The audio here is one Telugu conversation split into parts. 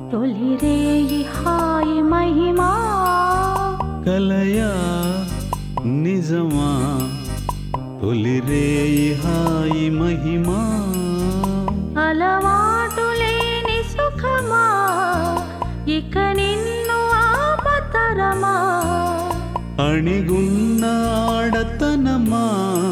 తొలిరేయి హాయి మహిమా కలయా నిజమా తొలిరేయి హాయి మహిమా అలవాటు లేని సుఖమా ఇక నిన్ను ఆపతరమా అణిగున్న ఆడతనమా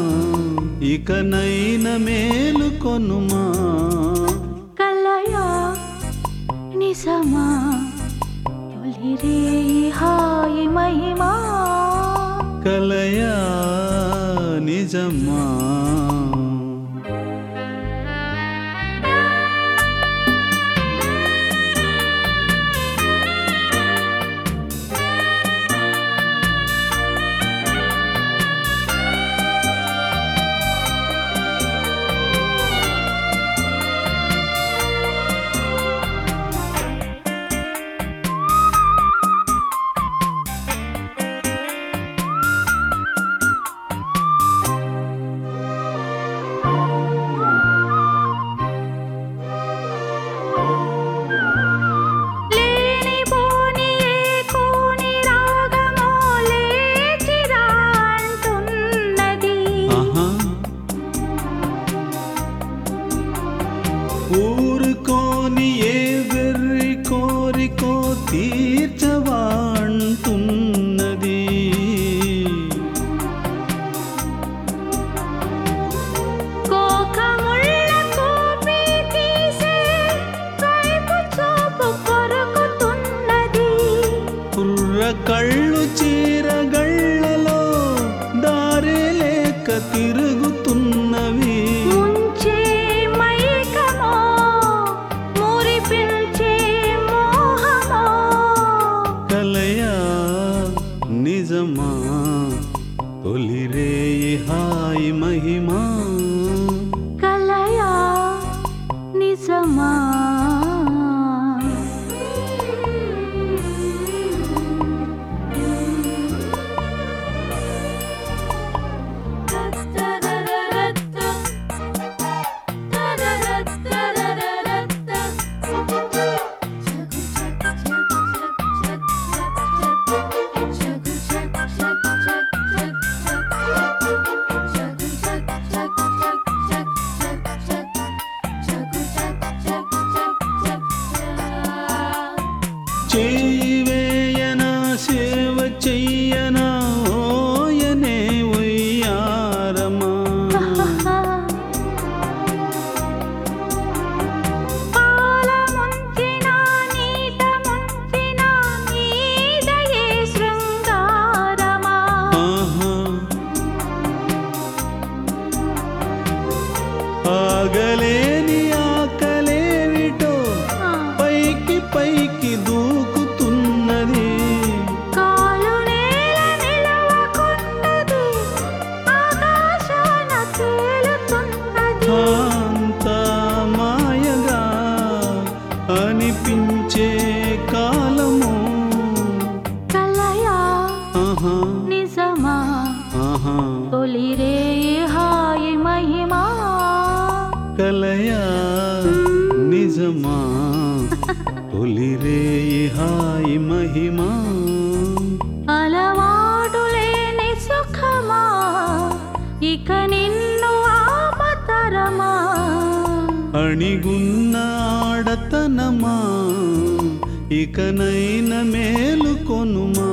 ఇకనైన మేలుకొనుమా కలయా నిజమా తొలిరేయి హాయి మహిమా కలయా నిజమా ఊరుకోని ఏ వెర్రి కోరికో తీర్చవాంటున్నది కోకముళ్ళ కోపి తీసే వైపు చూపు కొరుకుతున్నది కుర్ర కళ్ళు చీరగళ్ళలో దారి లేక తిరుగుతున్నవి నిజమా తొలిరేయి హాయి మహిమా కలయా నిజమా చేయవేయనా సేవ చెయ్యనా ఓయనే ఒయ్యారమా పాల ముంచిన నీట ముంచిన నీదయే శృంగారమా ఆగలేని ఆకలేవిటో పైకి పైకి దూకుతున్నది కాలు నేల నిలవకున్నది ఆకాశాన తేలుతున్నది అంత మాయగా అనిపించే కాలము కలయా నిజమా తొలిరేయి హాయి మహిమా కలయా నిజమా తొలిరేయి హాయి మహిమా అలవాటు లేని సుఖమా ఇక నిన్ను ఆపతరమా అణిగున్న ఆడతనమా ఇకనైన మేలుకొనుమా